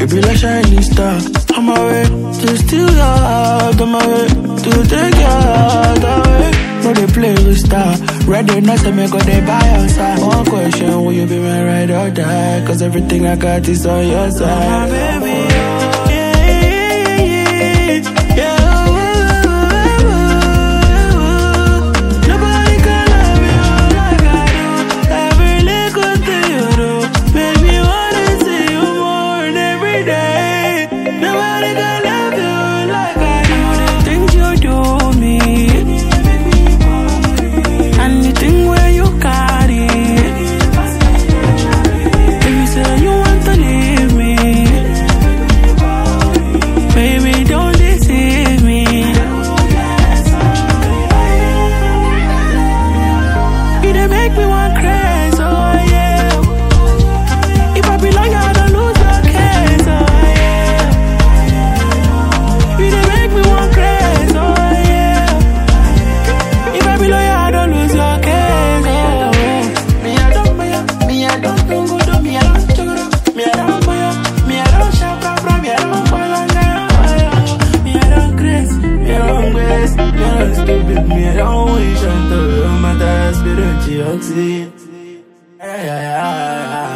You be like shining star. On my way to steal your heart. On my way to take your heart away. No, they play with star. Ready not to make all they buy outside. One question, will you be my ride or die? Cause everything I got is on your side. Oh, my baby, me, I don't wish I'm the matter, spirit, yeah, yeah, yeah.